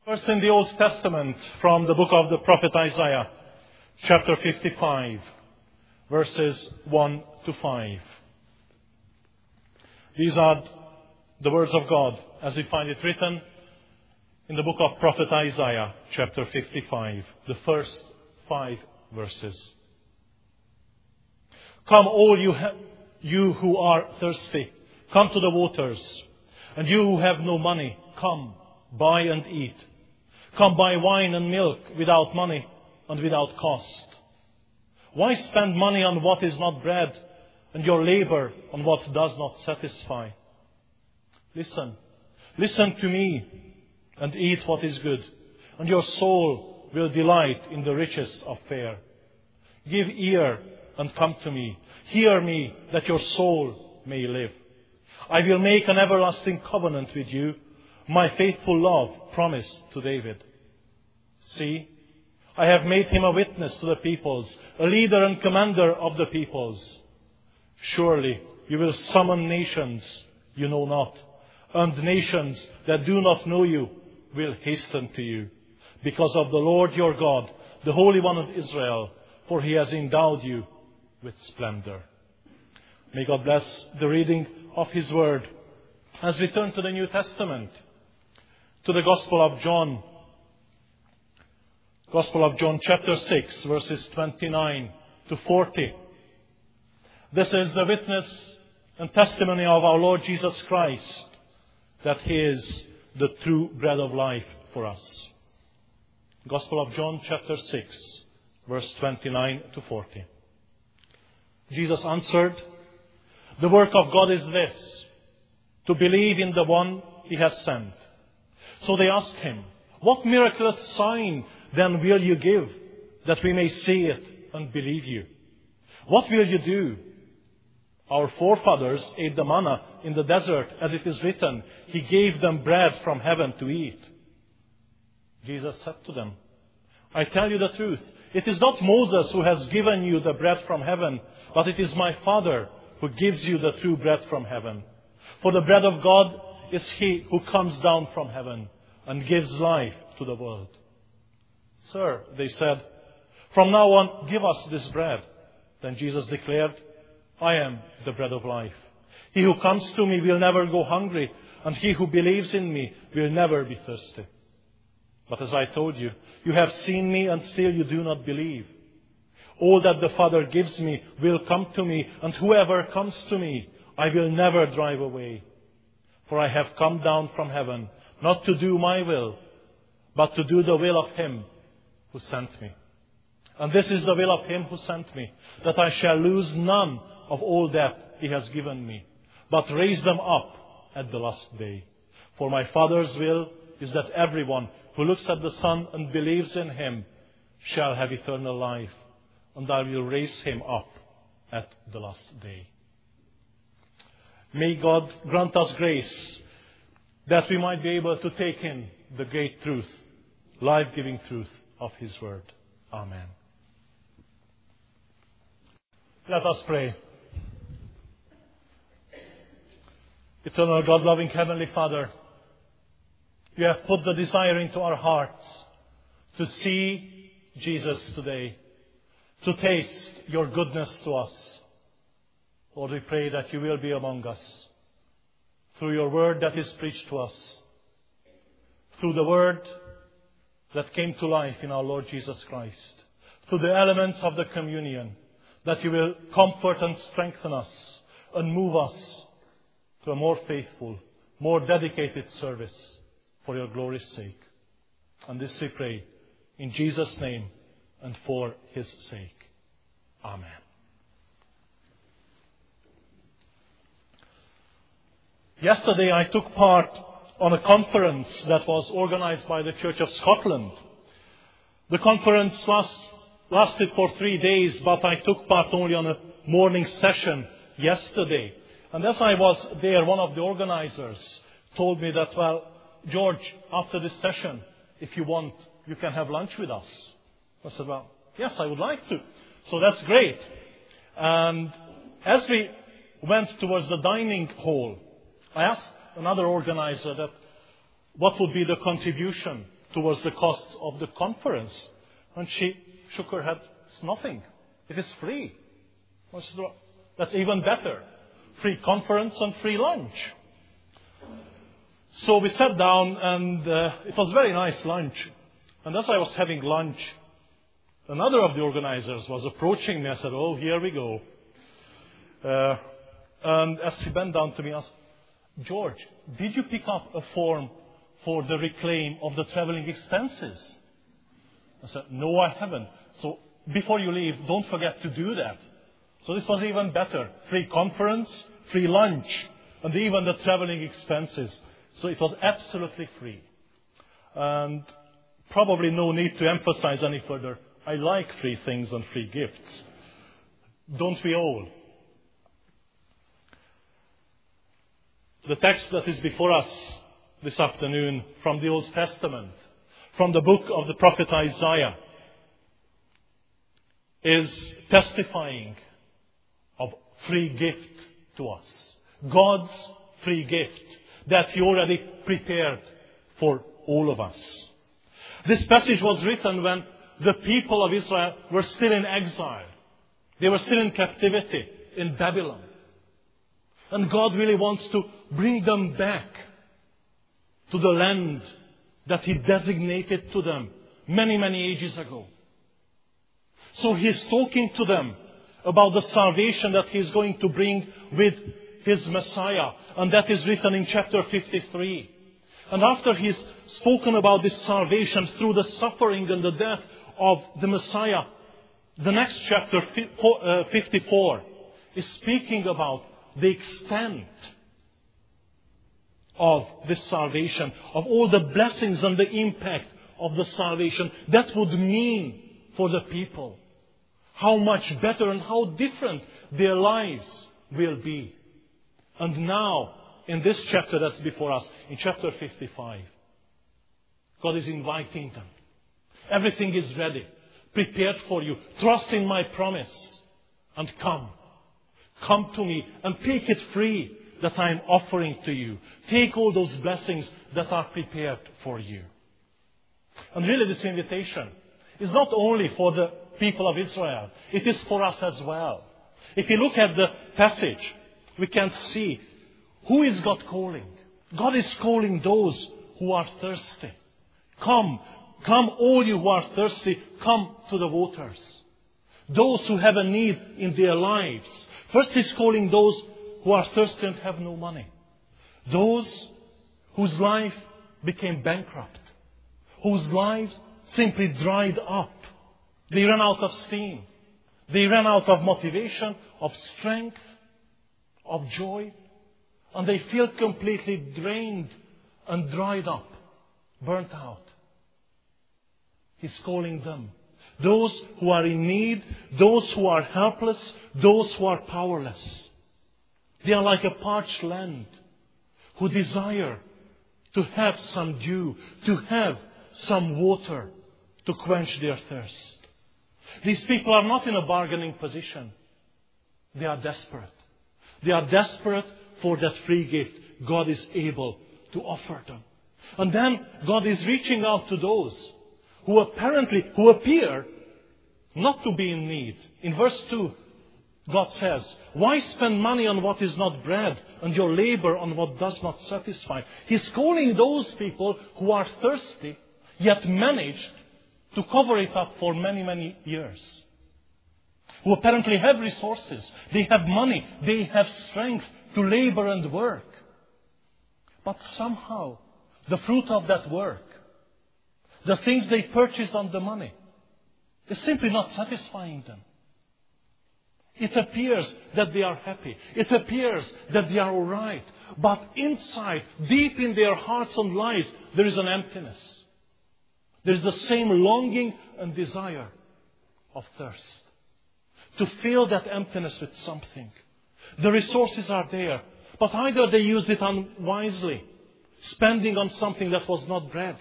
First in the Old Testament, from the book of the prophet Isaiah, chapter 55, verses 1 to 5. These are the words of God as we find it written in the book of prophet Isaiah, chapter 55, the first 5 verses. Come, all you who are thirsty, come to the waters, and you who have no money, come, buy and eat. Come buy wine and milk without money and without cost. Why spend money on what is not bread and your labor on what does not satisfy? Listen to me and eat what is good, and your soul will delight in the richest of fare. Give ear and come to me. Hear me, that your soul may live. I will make an everlasting covenant with you, my faithful love promised to David. See, I have made him a witness to the peoples, a leader and commander of the peoples. Surely you will summon nations you know not, and nations that do not know you will hasten to you, because of the Lord your God, the Holy One of Israel, for he has endowed you with splendor. May God bless the reading of his word. As we turn to the New Testament, to the Gospel of John chapter 6, verses 29 to 40. This is the witness and testimony of our Lord Jesus Christ, that he is the true bread of life for us. Gospel of John chapter 6, verse 29 to 40. Jesus answered, "The work of God is this, to believe in the one he has sent." So they asked him, "What miraculous sign then will you give, that we may see it and believe you? What will you do? Our forefathers ate the manna in the desert, as it is written, he gave them bread from heaven to eat." Jesus said to them, "I tell you the truth, it is not Moses who has given you the bread from heaven, but it is my Father who gives you the true bread from heaven. For the bread of God is he who comes down from heaven and gives life to the world." "Sir," they said, "from now on give us this bread." Then Jesus declared, "I am the bread of life. He who comes to me will never go hungry, and he who believes in me will never be thirsty. But as I told you, you have seen me and still you do not believe. All that the Father gives me will come to me, and whoever comes to me I will never drive away. For I have come down from heaven, not to do my will, but to do the will of him who sent me. And this is the will of him who sent me, that I shall lose none of all that he has given me, but raise them up at the last day. For my Father's will is that everyone who looks at the Son and believes in him shall have eternal life, and I will raise him up at the last day." May God grant us grace that we might be able to take in the great truth, life-giving truth of his word. Amen. Let us pray. Eternal God, loving Heavenly Father, you have put the desire into our hearts to see Jesus today, to taste your goodness to us. Lord, we pray that you will be among us through your word that is preached to us, through the word that came to life in our Lord Jesus Christ, through the elements of the communion, that you will comfort and strengthen us and move us to a more faithful, more dedicated service for your glory's sake. And this we pray in Jesus' name and for his sake. Amen. Yesterday I took part on a conference that was organized by the Church of Scotland. The conference lasted for 3 days, but I took part only on a morning session yesterday. And as I was there, one of the organizers told me that, "Well, George, after this session, if you want, you can have lunch with us." I said, "Well, yes, I would like to." So that's great. And as we went towards the dining hall, I asked another organizer that what would be the contribution towards the cost of the conference. And she shook her head. It's nothing. It is free. I said, well, that's even better. Free conference and free lunch. So we sat down, and it was a very nice lunch. And as I was having lunch, another of the organizers was approaching me. I said, oh, here we go. And as he bent down to me, asked, George, did you pick up a form for the reclaim of the traveling expenses? I said, no, I haven't. So before you leave, don't forget to do that. So this was even better. Free conference, free lunch, and even the traveling expenses. So it was absolutely free. And probably no need to emphasize any further. I like free things and free gifts. Don't we all? The text that is before us this afternoon from the Old Testament, from the book of the prophet Isaiah, is testifying of free gift to us. God's free gift that He already prepared for all of us. This passage was written when the people of Israel were still in exile. They were still in captivity in Babylon. And God really wants to bring them back to the land that He designated to them many, many ages ago. So He's talking to them about the salvation that He's going to bring with His Messiah. And that is written in chapter 53. And after He's spoken about this salvation through the suffering and the death of the Messiah, the next chapter, 54, is speaking about the extent of this salvation, of all the blessings and the impact of the salvation that would mean for the people. How much better and how different their lives will be. And now, in this chapter that's before us, in chapter 55, God is inviting them. Everything is ready, prepared for you. Trust in my promise and come. Come to me and take it free that I am offering to you. Take all those blessings that are prepared for you. And really this invitation is not only for the people of Israel. It is for us as well. If you look at the passage, we can see who is God calling. God is calling those who are thirsty. Come all you who are thirsty, come to the waters. Those who have a need in their lives. First He's calling those who are thirsty and have no money. Those whose life became bankrupt. Whose lives simply dried up. They ran out of steam. They ran out of motivation, of strength, of joy. And they feel completely drained and dried up, burnt out. He's calling them. Those who are in need, those who are helpless, those who are powerless. They are like a parched land who desire to have some dew, to have some water to quench their thirst. These people are not in a bargaining position. They are desperate. They are desperate for that free gift God is able to offer them. And then God is reaching out to those who appear not to be in need. In verse 2, God says, why spend money on what is not bread and your labor on what does not satisfy? He's calling those people who are thirsty, yet managed to cover it up for many, many years. Who apparently have resources. They have money. They have strength to labor and work. But somehow, the fruit of that work, the things they purchased on the money, is simply not satisfying them. It appears that they are happy. It appears that they are all right. But inside, deep in their hearts and lives, there is an emptiness. There is the same longing and desire of thirst. To fill that emptiness with something. The resources are there. But either they used it unwisely, spending on something that was not bread,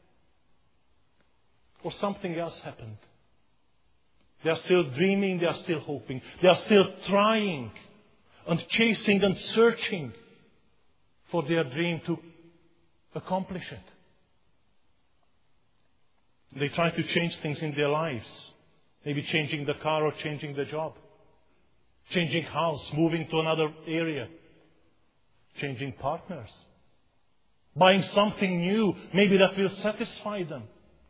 or something else happened. They are still dreaming, they are still hoping. They are still trying and chasing and searching for their dream to accomplish it. They try to change things in their lives. Maybe changing the car or changing the job. Changing house, moving to another area. Changing partners. Buying something new, maybe that will satisfy them.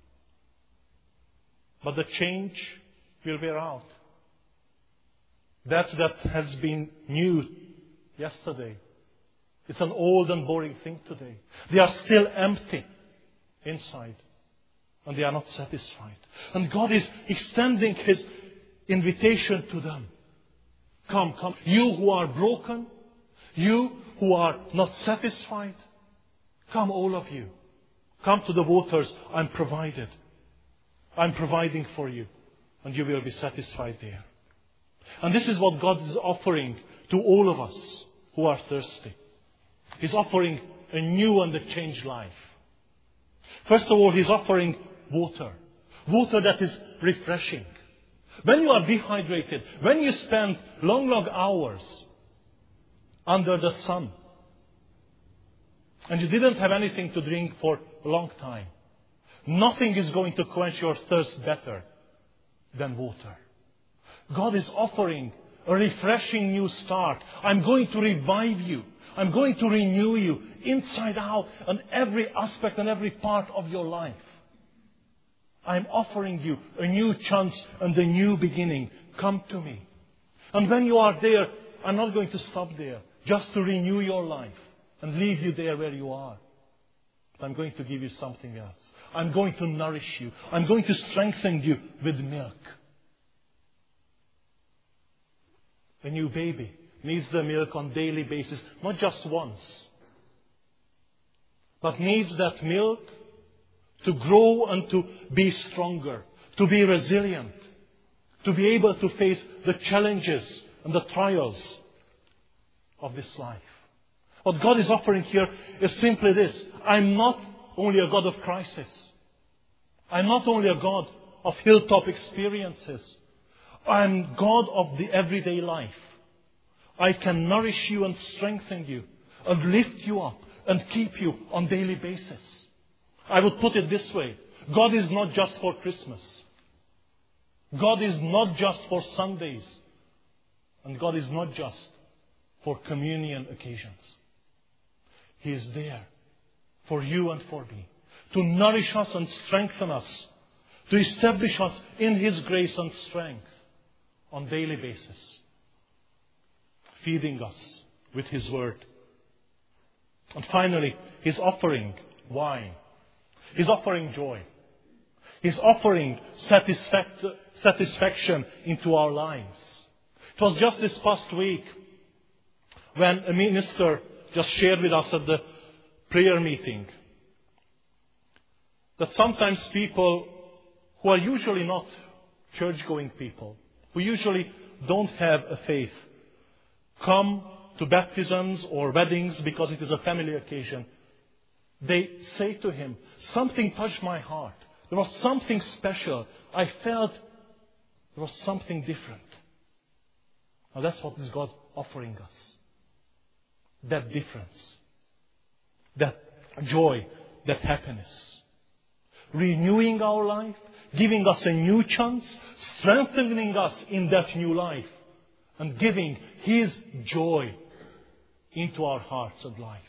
But the change will wear out. That has been new yesterday, it's an old and boring thing today. They are still empty inside. And they are not satisfied. And God is extending His invitation to them. Come, come. You who are broken, you who are not satisfied, come all of you. Come to the waters I'm provided. I'm providing for you. And you will be satisfied there. And this is what God is offering to all of us who are thirsty. He's offering a new and a changed life. First of all, He's offering water. Water that is refreshing. When you are dehydrated, when you spend long hours under the sun, and you didn't have anything to drink for a long time, nothing is going to quench your thirst better than water. God is offering a refreshing new start. I'm going to revive you. I'm going to renew you inside out and every aspect and every part of your life. I'm offering you a new chance and a new beginning. Come to me. And when you are there, I'm not going to stop there just to renew your life and leave you there where you are. But I'm going to give you something else. I'm going to nourish you. I'm going to strengthen you with milk. A new baby needs the milk on a daily basis, not just once, but needs that milk to grow and to be stronger, to be resilient, to be able to face the challenges and the trials of this life. What God is offering here is simply this. I'm not only a God of crisis. I'm not only a God of hilltop experiences. I'm God of the everyday life. I can nourish you and strengthen you and lift you up and keep you on a daily basis. I would put it this way. God is not just for Christmas. God is not just for Sundays. And God is not just for communion occasions. He is there for you and for me. To nourish us and strengthen us. To establish us in His grace and strength on a daily basis. Feeding us with His Word. And finally, He's offering wine. He's offering joy. He's offering satisfaction into our lives. It was just this past week when a minister just shared with us at the prayer meeting that sometimes people who are usually not church-going people, who usually don't have a faith, come to baptisms or weddings because it is a family occasion. They say to him, something touched my heart. There was something special. I felt there was something different. Now that's what is God offering us. That difference. That joy. That happiness. Renewing our life. Giving us a new chance. Strengthening us in that new life. And giving His joy into our hearts and lives.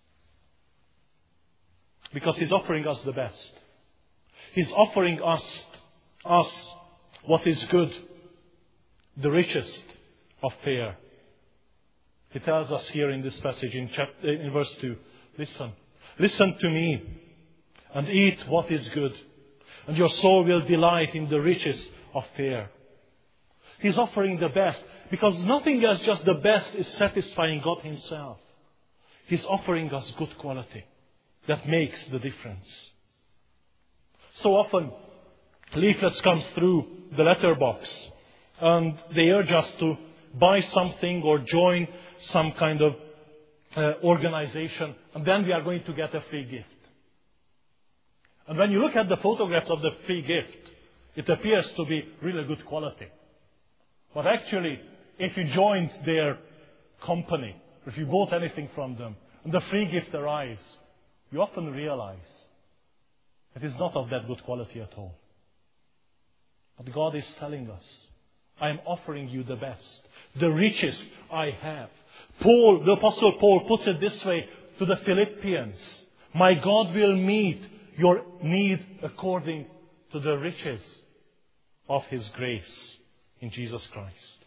Because He's offering us the best. He's offering us what is good, the richest of fare. He tells us here in this passage in verse 2, listen to me and eat what is good, and your soul will delight in the richest of fare. He's offering the best, because nothing else, just the best, is satisfying God Himself. He's offering us good quality that makes the difference. So often, leaflets come through the letterbox and they urge us to buy something or join some kind of organization, and then we are going to get a free gift. And when you look at the photographs of the free gift, it appears to be really good quality. But actually, if you joined their company, if you bought anything from them, and the free gift arrives, you often realize It is not of that good quality at all. But God is telling us, I am offering you the best, the richest I have. Paul, the Apostle Paul, puts it this way to the Philippians. My God will meet your need according to the riches of His grace in Jesus Christ.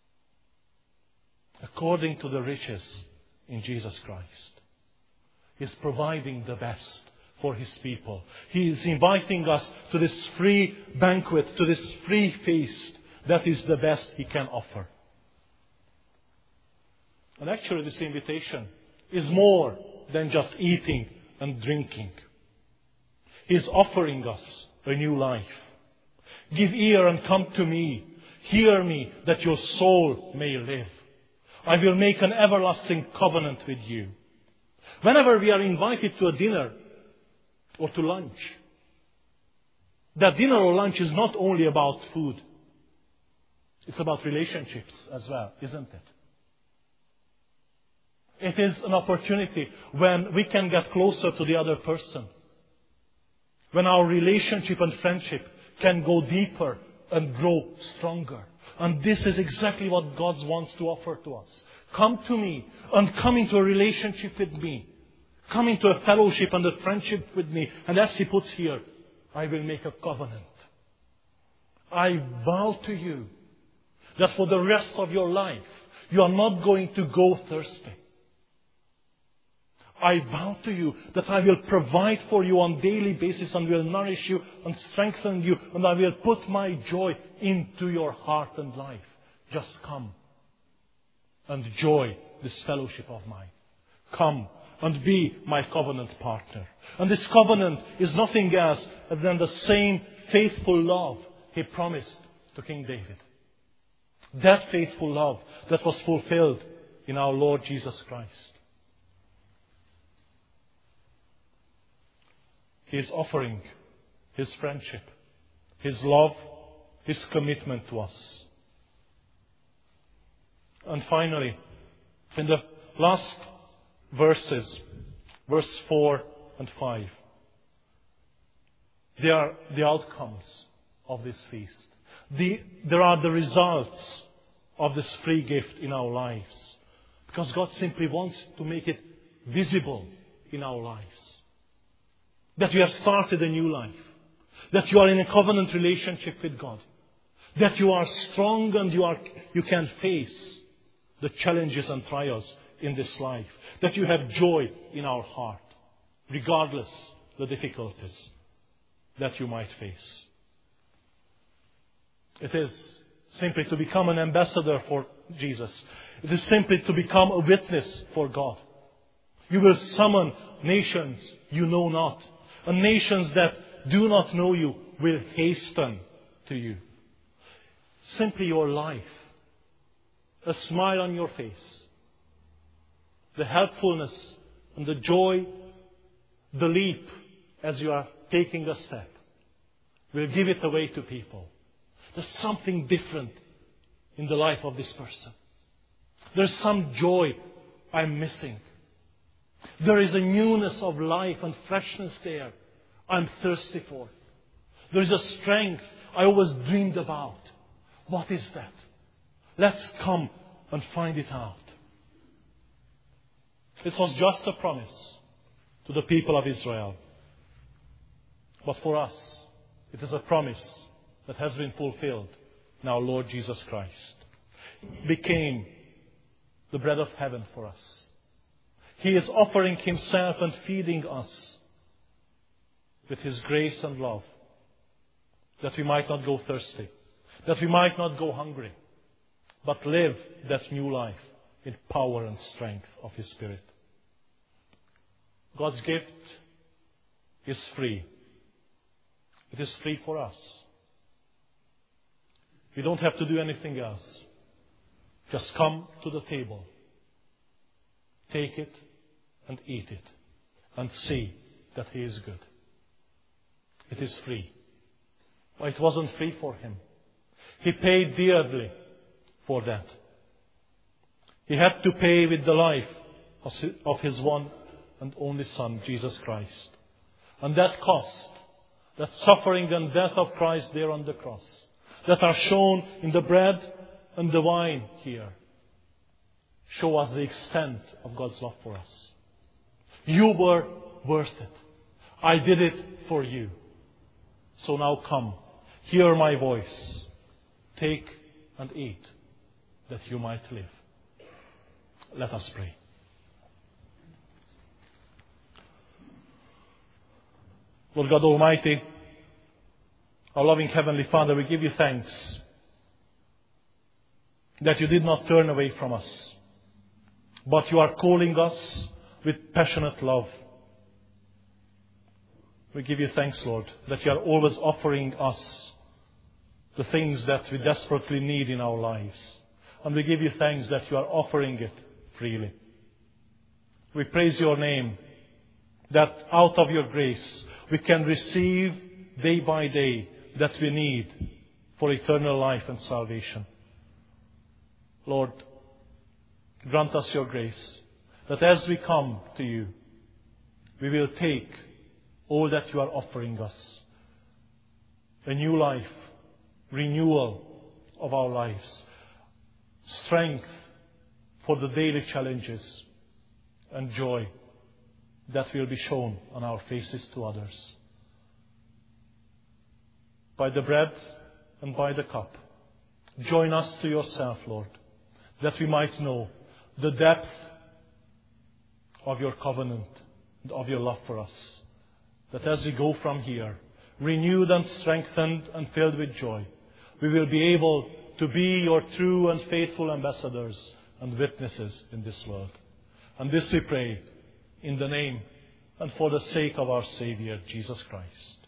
According to the riches in Jesus Christ. He is providing the best for His people. He is inviting us to this free banquet, to this free feast. That is the best He can offer. And actually this invitation is more than just eating and drinking. He is offering us a new life. Give ear and come to me. Hear me that your soul may live. I will make an everlasting covenant with you. Whenever we are invited to a dinner or to lunch, that dinner or lunch is not only about food. It's about relationships as well, isn't it? It is an opportunity when we can get closer to the other person. When our relationship and friendship can go deeper and grow stronger. And this is exactly what God wants to offer to us. Come to me and come into a relationship with me. Come into a fellowship and a friendship with me. And as He puts here, I will make a covenant. I vow to you that for the rest of your life, you are not going to go thirsty. I vow to you that I will provide for you on a daily basis and will nourish you and strengthen you, and I will put my joy into your heart and life. Just come and enjoy this fellowship of mine. Come and be my covenant partner. And this covenant is nothing else than the same faithful love He promised to King David. That faithful love that was fulfilled in our Lord Jesus Christ. He is offering His friendship, His love, His commitment to us. And finally, in the last verses, verse 4 and 5, they are the outcomes of this feast. There are the results of this free gift in our lives. Because God simply wants to make it visible in our lives. That you have started a new life. That you are in a covenant relationship with God. That you are strong and you can face the challenges and trials in this life. That you have joy in our heart, regardless the difficulties that you might face. It is simply to become an ambassador for Jesus. It is simply to become a witness for God. You will summon nations you know not. And nations that do not know you will hasten to you. Simply your life. A smile on your face. The helpfulness and the joy, the leap as you are taking a step, will give it away to people. There's something different in the life of this person. There's some joy I'm missing. There is a newness of life and freshness there I'm thirsty for. There is a strength I always dreamed about. What is that? Let's come and find it out. This was just a promise to the people of Israel. But for us, it is a promise that has been fulfilled in our Lord Jesus Christ. He became the bread of heaven for us. He is offering Himself and feeding us with His grace and love, that we might not go thirsty, that we might not go hungry, but live that new life in power and strength of His Spirit. God's gift is free. It is free for us. We don't have to do anything else. Just come to the table. Take it and eat it. And see that He is good. It is free. But it wasn't free for Him. He paid dearly for that. He had to pay with the life of His one and only Son, Jesus Christ. And that cost that suffering and death of Christ there on the cross, that are shown in the bread and the wine here, show us the extent of God's love for us. You were worth it. I did it for you. So now come, hear my voice. Take and eat, that you might live. Let us pray. Lord God Almighty, our loving Heavenly Father, we give you thanks that you did not turn away from us, but you are calling us with passionate love. We give you thanks, Lord, that you are always offering us the things that we desperately need in our lives. And we give you thanks that you are offering it freely. We praise your name, that out of your grace we can receive day by day that we need for eternal life and salvation. Lord, grant us your grace, that as we come to you, we will take all that you are offering us. A new life, renewal of our lives, strength for the daily challenges, and joy that will be shown on our faces to others. By the bread and by the cup, join us to yourself, Lord, that we might know the depth of your covenant and of your love for us. That as we go from here, renewed and strengthened and filled with joy, we will be able to be your true and faithful ambassadors and witnesses in this world. And this we pray in the name and for the sake of our Savior, Jesus Christ.